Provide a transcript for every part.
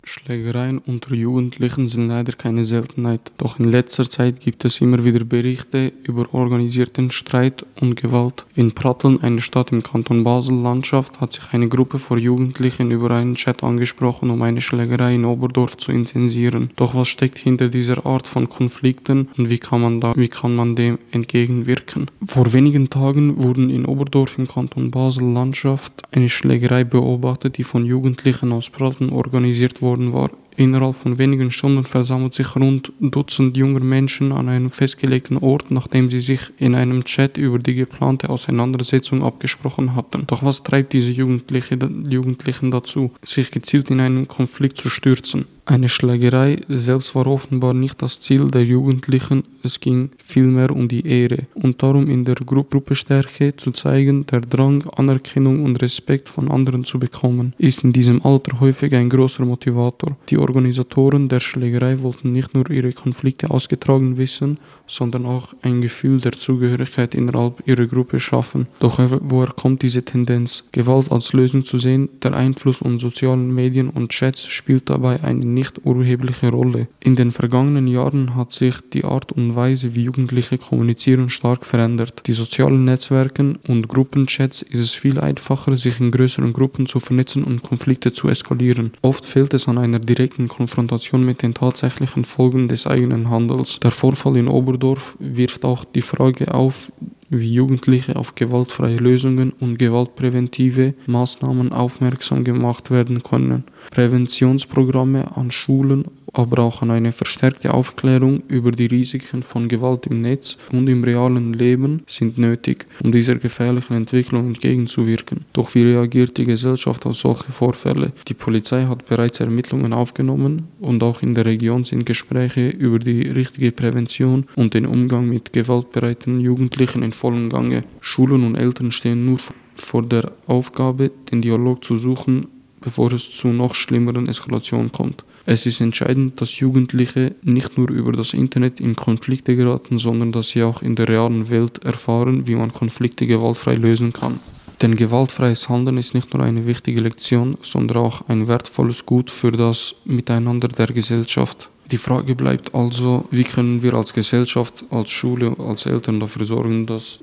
Schlägereien unter Jugendlichen sind leider keine Seltenheit, doch in letzter Zeit gibt es immer wieder Berichte über organisierten Streit und Gewalt. In Pratteln, einer Stadt im Kanton Basel-Landschaft, hat sich eine Gruppe von Jugendlichen über einen Chat angesprochen, um eine Schlägerei in Oberdorf zu intensivieren. Doch was steckt hinter dieser Art von Konflikten und wie kann man dem entgegenwirken? Vor wenigen Tagen wurden in Oberdorf im Kanton Basel-Landschaft eine Schlägerei beobachtet, die von Jugendlichen aus Pratteln organisiert worden war. Innerhalb von wenigen Stunden versammelt sich rund Dutzend junger Menschen an einem festgelegten Ort, nachdem sie sich in einem Chat über die geplante Auseinandersetzung abgesprochen hatten. Doch was treibt diese Jugendlichen dazu, sich gezielt in einen Konflikt zu stürzen? Eine Schlägerei selbst war offenbar nicht das Ziel der Jugendlichen, es ging vielmehr um die Ehre. Und darum in der Gruppestärke zu zeigen, der Drang, Anerkennung und Respekt von anderen zu bekommen, ist in diesem Alter häufig ein großer Motivator. Die Organisatoren der Schlägerei wollten nicht nur ihre Konflikte ausgetragen wissen, sondern auch ein Gefühl der Zugehörigkeit innerhalb ihrer Gruppe schaffen. Doch woher kommt diese Tendenz, Gewalt als Lösung zu sehen? Der Einfluss von sozialen Medien und Chats spielt dabei eine nicht unerhebliche Rolle. In den vergangenen Jahren hat sich die Art und Weise, wie Jugendliche kommunizieren, stark verändert. Die sozialen Netzwerke und Gruppenchats ist es viel einfacher, sich in größeren Gruppen zu vernetzen und Konflikte zu eskalieren. Oft fehlt es an einer direkten Konfrontation mit den tatsächlichen Folgen des eigenen Handels. Der Vorfall in Oberdorf wirft auch die Frage auf, wie Jugendliche auf gewaltfreie Lösungen und gewaltpräventive Maßnahmen aufmerksam gemacht werden können. Präventionsprogramme an Schulen, aber auch an eine verstärkte Aufklärung über die Risiken von Gewalt im Netz und im realen Leben sind nötig, um dieser gefährlichen Entwicklung entgegenzuwirken. Doch wie reagiert die Gesellschaft auf solche Vorfälle? Die Polizei hat bereits Ermittlungen aufgenommen und auch in der Region sind Gespräche über die richtige Prävention und den Umgang mit gewaltbereiten Jugendlichen in vollem Gange. Schulen und Eltern stehen nur vor der Aufgabe, den Dialog zu suchen, bevor es zu noch schlimmeren Eskalationen kommt. Es ist entscheidend, dass Jugendliche nicht nur über das Internet in Konflikte geraten, sondern dass sie auch in der realen Welt erfahren, wie man Konflikte gewaltfrei lösen kann. Denn gewaltfreies Handeln ist nicht nur eine wichtige Lektion, sondern auch ein wertvolles Gut für das Miteinander der Gesellschaft. Die Frage bleibt also, wie können wir als Gesellschaft, als Schule, als Eltern dafür sorgen, dass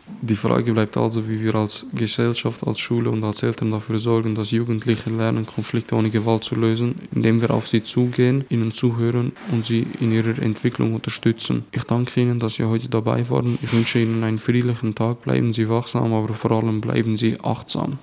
Jugendliche lernen, Konflikte ohne Gewalt zu lösen, indem wir auf sie zugehen, ihnen zuhören und sie in ihrer Entwicklung unterstützen. Ich danke Ihnen, dass Sie heute dabei waren. Ich wünsche Ihnen einen friedlichen Tag. Bleiben Sie wachsam, aber vor allem bleiben Sie achtsam.